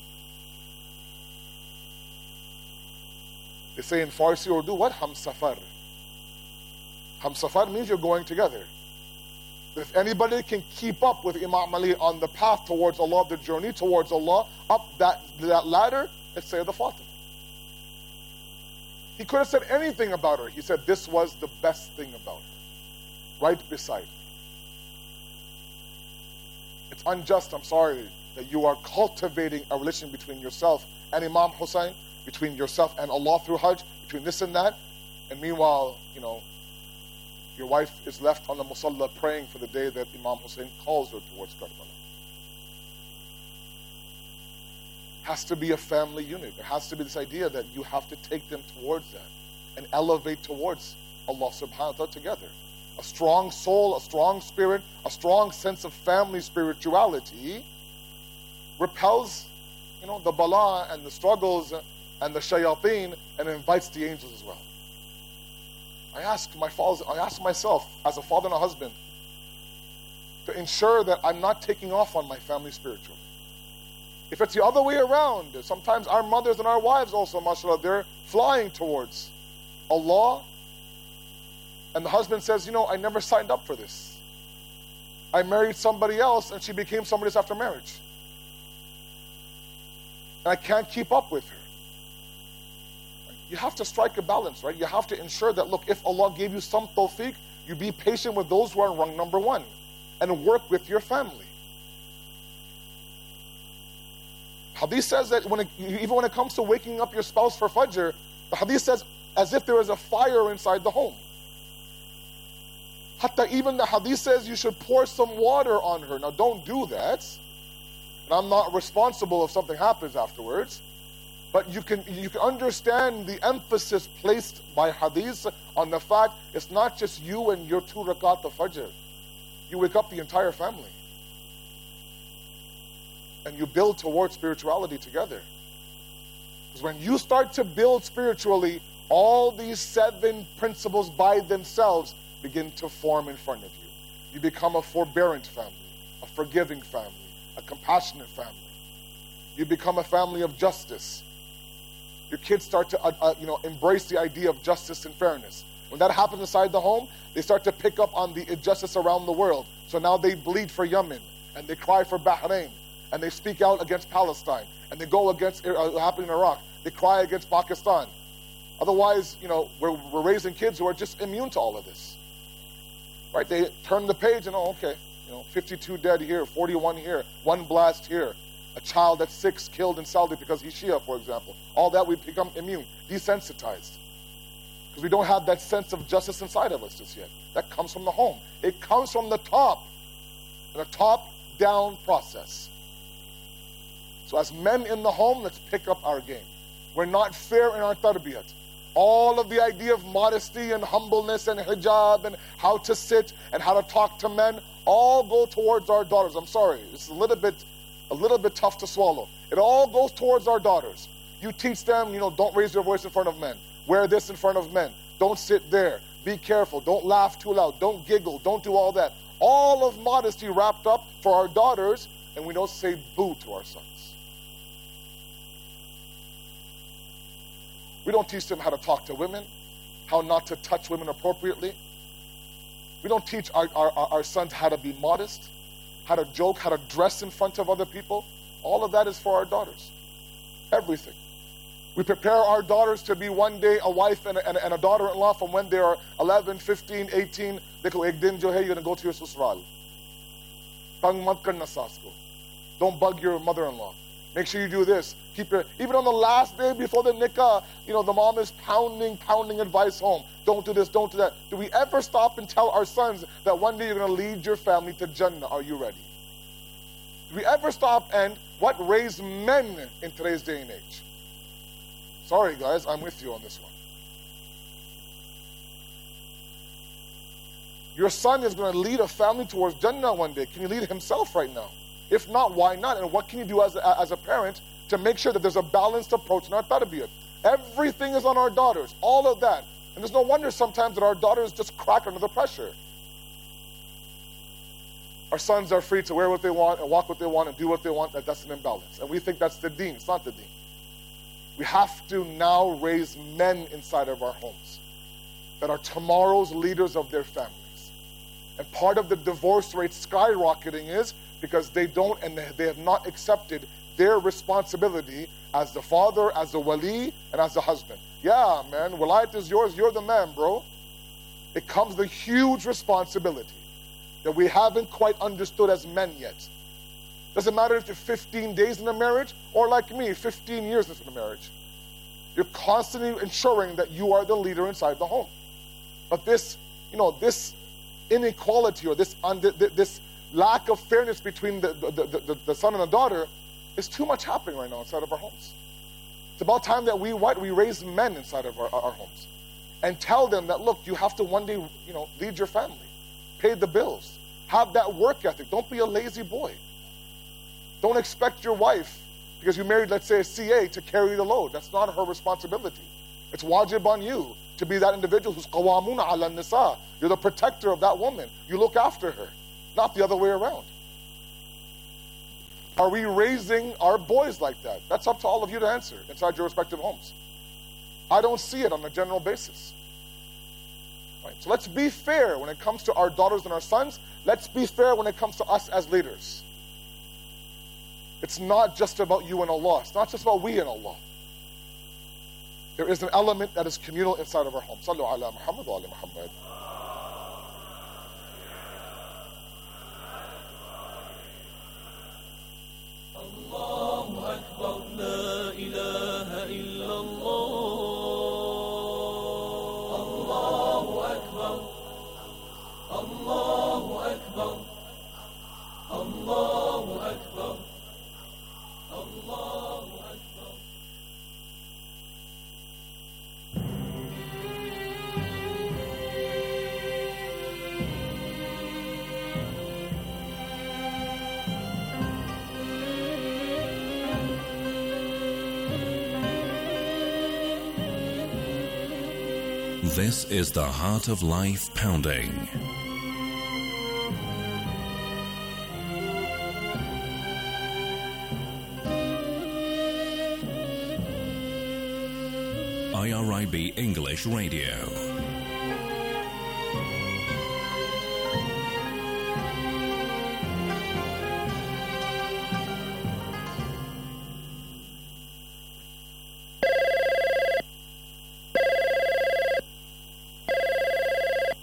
They say in Farsi or Urdu, what? Hamsafar. Hamsafar means you're going together. If anybody can keep up with Imam Ali on the path towards Allah, the journey towards Allah, up that, that ladder, it's Sayyidah Fatima. He could have said anything about her. He said this was the best thing about her. Right beside her. It's unjust, I'm sorry, that you are cultivating a relation between yourself and Imam Hussein, between yourself and Allah through Hajj, between this and that, and meanwhile, you know, your wife is left on the musalla praying for the day that Imam Hussein calls her towards Karbala. It has to be a family unit. There has to be this idea that you have to take them towards that and elevate towards Allah subhanahu wa ta'ala together. A strong soul, a strong spirit, a strong sense of family spirituality repels, you know, the bala and the struggles and the shayateen and invites the angels as well. I ask my father, I ask myself as a father and a husband to ensure that I'm not taking off on my family spiritually. If it's the other way around, sometimes our mothers and our wives also, mashallah, they're flying towards Allah, and the husband says, you know, I never signed up for this. I married somebody else and she became somebody else after marriage. And I can't keep up with her. You have to strike a balance, right? You have to ensure that, look, if Allah gave you some tawfiq, you be patient with those who are in rung number one and work with your family. Hadith says that when it, even when it comes to waking up your spouse for Fajr, the Hadith says as if there is a fire inside the home. Hatta even the Hadith says you should pour some water on her. Now don't do that. And I'm not responsible if something happens afterwards. But you can you can understand the emphasis placed by Hadith on the fact it's not just you and your two rakat of Fajr. You wake up the entire family. And you build towards spirituality together. Because when you start to build spiritually, all these seven principles by themselves begin to form in front of you. You become a forbearant family, a forgiving family, a compassionate family. You become a family of justice. Your kids start to uh, uh, you know, embrace the idea of justice and fairness. When that happens inside the home, they start to pick up on the injustice around the world. So now they bleed for Yemen, and they cry for Bahrain, and they speak out against Palestine, and they go against uh, what happened in Iraq. They cry against Pakistan. Otherwise, you know, we're, we're raising kids who are just immune to all of this. Right? They turn the page and, oh, okay, you know, fifty-two dead here, forty-one here, one blast here. A child that's six killed in Saudi because he's Shia, for example. All that, we become immune, desensitized. Because we don't have that sense of justice inside of us just yet. That comes from the home. It comes from the top. In a top-down process. So as men in the home, let's pick up our game. We're not fair in our tarbiyat. All of the idea of modesty and humbleness and hijab and how to sit and how to talk to men all go towards our daughters. I'm sorry, it's a little bit a little bit tough to swallow. It all goes towards our daughters. You teach them, you know, don't raise your voice in front of men. Wear this in front of men. Don't sit there. Be careful. Don't laugh too loud. Don't giggle. Don't do all that. All of modesty wrapped up for our daughters, and we don't say boo to our sons. We don't teach them how to talk to women, how not to touch women appropriately. We don't teach our, our, our sons how to be modest, how to joke, how to dress in front of other people. All of that is for our daughters. Everything. We prepare our daughters to be one day a wife and a, and a, and a daughter-in-law from when they are eleven, fifteen, eighteen. They go, ek din jo hai, you're going to go to your susral. Tang mat karna saas ko. Don't bug your mother-in-law. Make sure you do this. Keep your, even on the last day before the nikah, you know, the mom is pounding, pounding advice home. Don't do this, don't do that. Do we ever stop and tell our sons that one day you're going to lead your family to Jannah? Are you ready? Do we ever stop and what raised men in today's day and age? Sorry, guys, I'm with you on this one. Your son is going to lead a family towards Jannah one day. Can he lead himself right now? If not, why not? And what can you do as a, as a parent to make sure that there's a balanced approach in our tarbiyat? Everything is on our daughters, all of that. And there's no wonder sometimes that our daughters just crack under the pressure. Our sons are free to wear what they want and walk what they want and do what they want. That, that's an imbalance. And we think that's the deen. It's not the deen. We have to now raise men inside of our homes that are tomorrow's leaders of their families. And part of the divorce rate skyrocketing is because they don't and they have not accepted their responsibility as the father, as the wali, and as the husband. Yeah, man, walayat is yours, you're the man, bro. It comes the huge responsibility that we haven't quite understood as men yet. Doesn't matter if you're fifteen days in a marriage or like me, fifteen years into the marriage. You're constantly ensuring that you are the leader inside the home. But this, you know, this inequality or this un- this lack of fairness between the, the, the, the son and the daughter is too much happening right now inside of our homes. It's about time that we what we raise men inside of our, our homes and tell them that, look, you have to one day, you know, lead your family, pay the bills, have that work ethic. Don't be a lazy boy. Don't expect your wife, because you married, let's say, a C A, to carry the load. That's not her responsibility. It's wajib on you to be that individual who's qawamuna ala nisa. You're the protector of that woman. You look after her, not the other way around. Are we raising our boys like that? That's up to all of you to answer inside your respective homes. I don't see it on a general basis. Right? So let's be fair when it comes to our daughters and our sons. Let's be fair when it comes to us as leaders. It's not just about you and Allah. It's not just about we and Allah. There is an element that is communal inside of our home. Sallu ala Muhammad wa ala Muhammad. Allahu Akbar, la ilaha illallah. Allahu Akbar, Allahu Akbar, Allahu Akbar, Allahu Akbar. This is the Heart of Life Pounding. I R I B English Radio.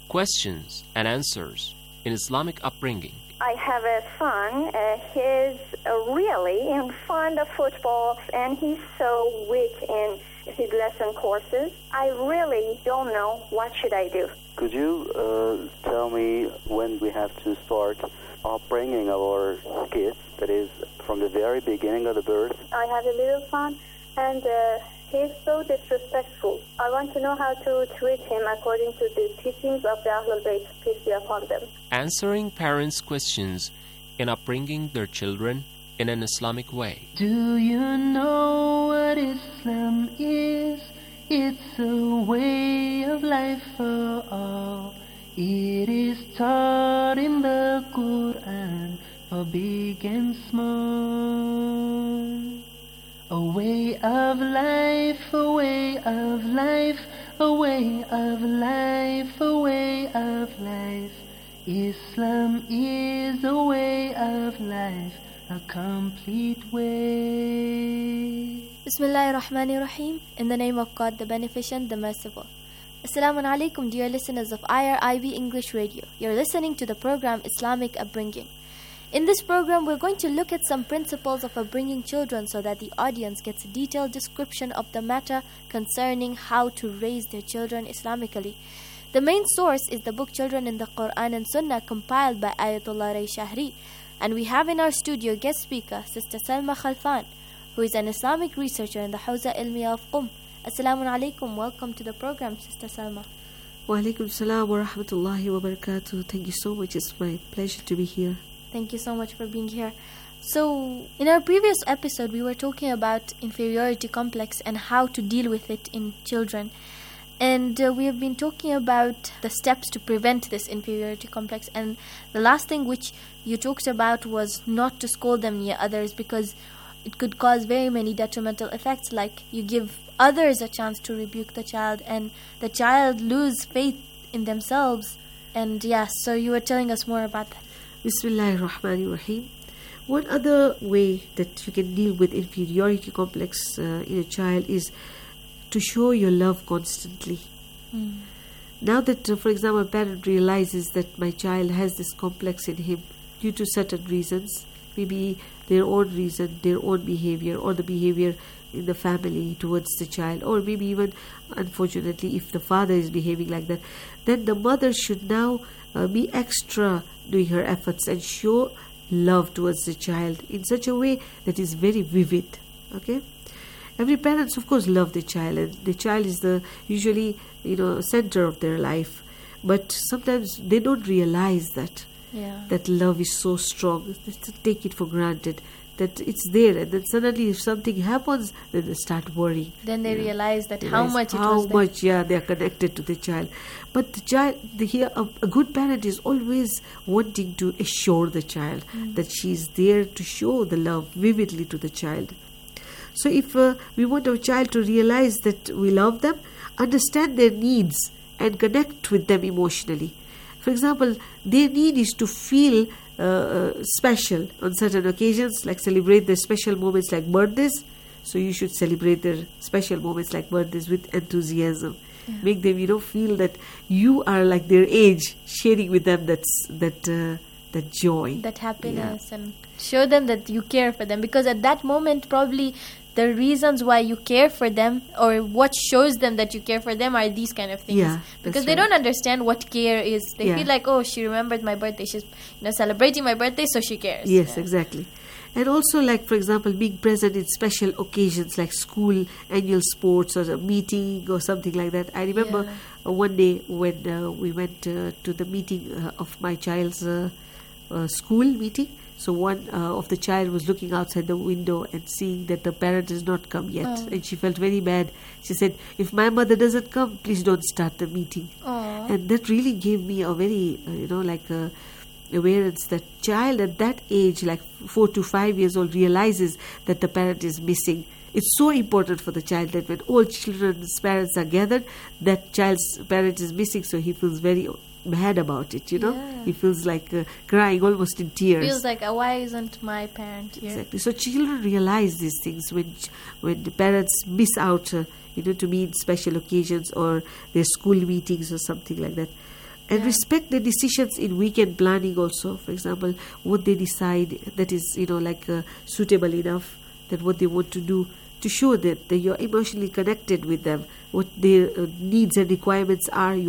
questions and answers in Islamic upbringing. I have a son. Uh, he's uh, really fond of football, and he's so weak in his lesson courses. I really don't know what should I do. Could you uh, tell me when we have to start upbringing our kids, that is, from the very beginning of the birth? I have a little son, and uh, he's so disrespectful. I want to know how to treat him according to the teachings of the Ahlul Bayt, peace be upon them. Answering parents' questions in upbringing their children in an Islamic way. Do you know what Islam is? It's a way of life for all. It is taught in the Quran for big and small. A way of life, a way of life, a way of life, a way of life. Islam is a way of life, a complete way. Bismillahir Rahmanir Rahim. In the name of God, the Beneficent, the Merciful. Assalamu alaikum, dear listeners of I R I B English Radio. You're listening to the program Islamic Upbringing. In this program, we're going to look at some principles of upbringing children so that the audience gets a detailed description of the matter concerning how to raise their children Islamically. The main source is the book Children in the Quran and Sunnah, compiled by Ayatollah Ray Shahri. And we have in our studio guest speaker, Sister Salma Khalfan, who is an Islamic researcher in the Hawza Ilmiya of Qum. Assalamu alaikum. Welcome to the program, Sister Salma. Wa alaikum salam wa rahmatullahi wa barakatuh. Thank you so much. It's my pleasure to be here. Thank you so much for being here. So, in our previous episode, we were talking about inferiority complex and how to deal with it in children. And uh, we have been talking about the steps to prevent this inferiority complex. And the last thing which you talked about was not to scold them near others, because it could cause very many detrimental effects, like you give others a chance to rebuke the child and the child lose faith in themselves. And yes, so you were telling us more about that. Bismillahir Rahmanir Rahim. One other way that you can deal with inferiority complex uh, in a child is to show your love constantly. Mm. Now that, uh, for example, a parent realizes that my child has this complex in him due to certain reasons, maybe their own reason, their own behavior, or the behavior in the family towards the child, or maybe even, unfortunately, if the father is behaving like that, then the mother should now uh, be extra doing her efforts and show love towards the child in such a way that is very vivid. Okay? Every parents, of course, love the child, and the child is the usually, you know, center of their life. But sometimes they don't realize that yeah. that love is so strong. They take it for granted that it's there, and then suddenly, if something happens, then they start worrying. Then they you realize know, that how realize much it how was there. much, yeah, they are connected to the child. But the child, the, here, a, a good parent is always wanting to assure the child mm. that she is there to show the love vividly to the child. So if uh, we want our child to realize that we love them, understand their needs and connect with them emotionally. For example, their need is to feel uh, uh, special on certain occasions, like celebrate their special moments like birthdays. So you should celebrate their special moments like birthdays with enthusiasm. Yeah. Make them, you know, feel that you are like their age, sharing with them that's, that uh, that joy. That happiness, yeah. and show them that you care for them. Because at that moment, probably the reasons why you care for them, or what shows them that you care for them, are these kind of things. Yeah, because they right. don't understand what care is. They yeah. feel like, oh, she remembered my birthday. She's, you know, celebrating my birthday, so she cares. Yes, yeah. exactly. And also, like, for example, being present in special occasions like school annual sports or a meeting or something like that. I remember yeah. uh, one day when uh, we went uh, to the meeting uh, of my child's uh, uh, school meeting. So one uh, of the child was looking outside the window and seeing that the parent has not come yet. Oh. And she felt very bad. She said, if my mother doesn't come, please don't start the meeting. Oh. And that really gave me a very, uh, you know, like a awareness that child at that age, like four to five years old, realizes that the parent is missing. It's so important for the child that when all children's parents are gathered, that child's parent is missing, so he feels very mad about it, you know. Yeah. He feels like uh, crying almost in tears. Feels like, uh, why isn't my parent here? Exactly. So children realize these things when when the parents miss out, uh, you know, to be in special occasions or their school meetings or something like that. And respect the decisions in weekend planning also. For example, what they decide that is, you know, like uh, suitable enough, that what they want to do, to show that, that you're emotionally connected with them, what their uh, needs and requirements are.